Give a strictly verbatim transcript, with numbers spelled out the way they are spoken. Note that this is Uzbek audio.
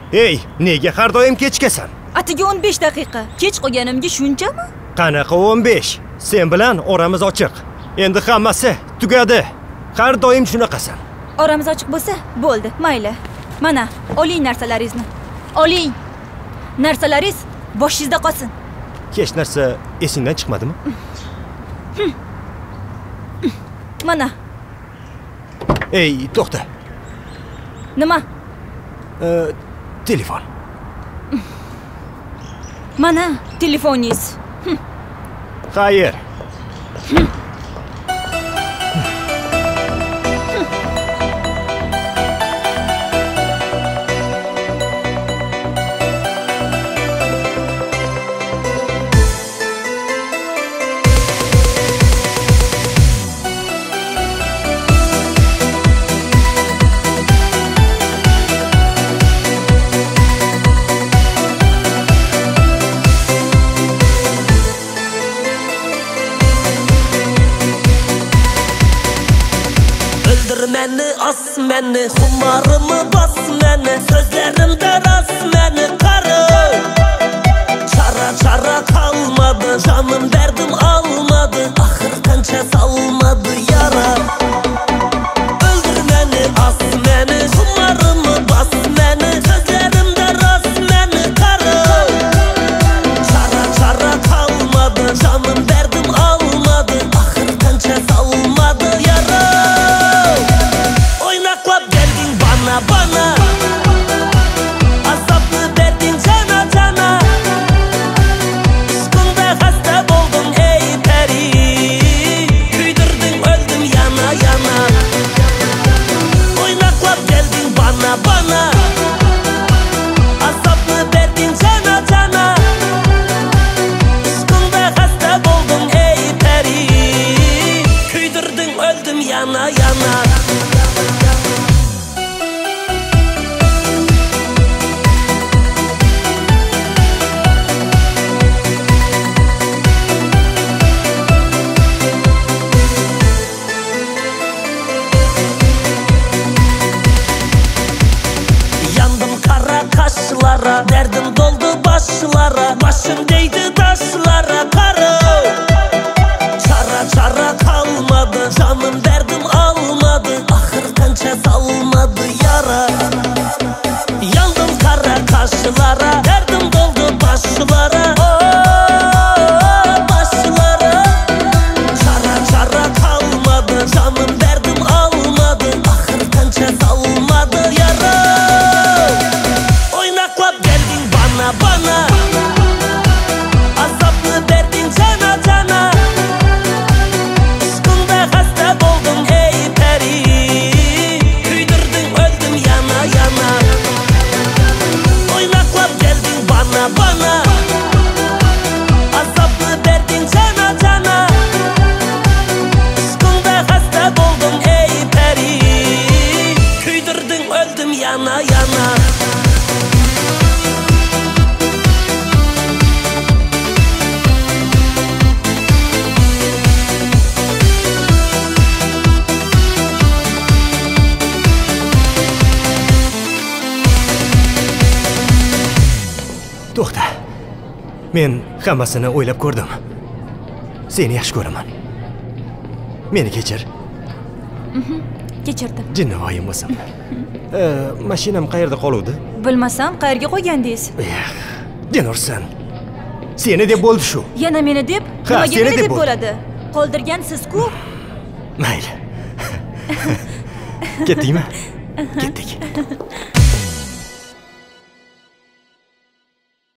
Ey, nega har doim kechikasan? Atiga o'n besh daqiqa. Kech qolganimga shunchami? Qanaqa o'n besh? Sen bilan oramiz ochiq. Endi hammasi tugadi. Har doim shunaqasan. Oramiz ochiq bo'lsa, bo'ldi, mayli. Mana, oling narsalaringizni. Oling. Narsalaringiz boshingizda qolsin. Hech narsa esingdan chiqmadimi? Mana. Ey, to'xta. Nima? Ee, telefon. Mana, telefoningiz. Xayr. Məni as məni, xumarımı bas məni, sözlərimdə ras məni qarı. Çara çara kalmadı, canım dərdim almadı, axır qança salmadı yara. Öldür məni, as məni, xumarımı bas məni, sözlərimdə ras məni qarı. Çara çara kalmadı, canım dərdim almadı, axır qança salmadı yara. Bana bana azaplı verdin cana cana, aşkında hasta oldum ey peri, küydürdün öldüm yana yana. Oynaklap geldin bana bana, azaplı verdin cana cana, aşkında hasta oldum ey peri, küydürdün öldüm yana yana. Derdim doldu başlara, başım değdi taşlara karı. Çara çara kalmadı, canım derdim almadı, ahır kança salmadı yara. Yandım kara kaşlara, derdim doldu başlara, oh, başlara. Çara çara kalmadı, canım derdim almadı, ahır kança salmadı yara. Bana bana azaplı verdin cana cana, aşkında hasta oldum ey peri, küydürdün öldüm yana yana. Oynaklap geldin bana bana, azaplı verdin cana cana, aşkında hasta oldum ey peri, küydürdün öldüm yana yana. To'xta. Men hammasini o'ylab ko'rdim. Seni yaxshi ko'raman. Meni kechir. Mhm. Kechirdim. Jinnivoyim bo'lsam. Ee, mashinam qayerda qoluvdi? Bilmasam, qayerga qo'ygandingiz? Jinursan. Seni deb bo'ldi shu. Yana meni deb? Nimaga meni deb bo'ladi? Qoldirgan siz-ku. Mayli. Ketdingmi? Ketdik.